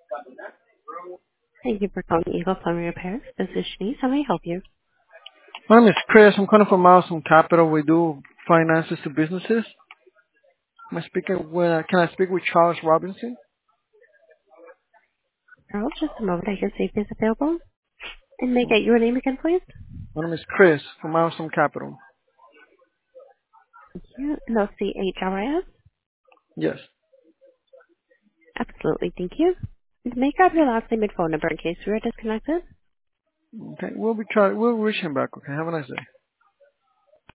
Thank you for calling Eagle Plumbing Repair. This is Shanice. How may I help you? My name is Chris. I'm calling from Milestone Capital. We do finances to businesses. Am I speaking with, can I speak with Charles Robinson? Carol, just a moment. I can see if he's available. And may I get your name again, please? My name is Chris from Milestone Capital. Thank you. No, C-H-R-I-S? Yes. Absolutely. Thank you. And may I grab your last name and phone number in case we are disconnected? Okay. We'll reach him back. Okay. Have a nice day.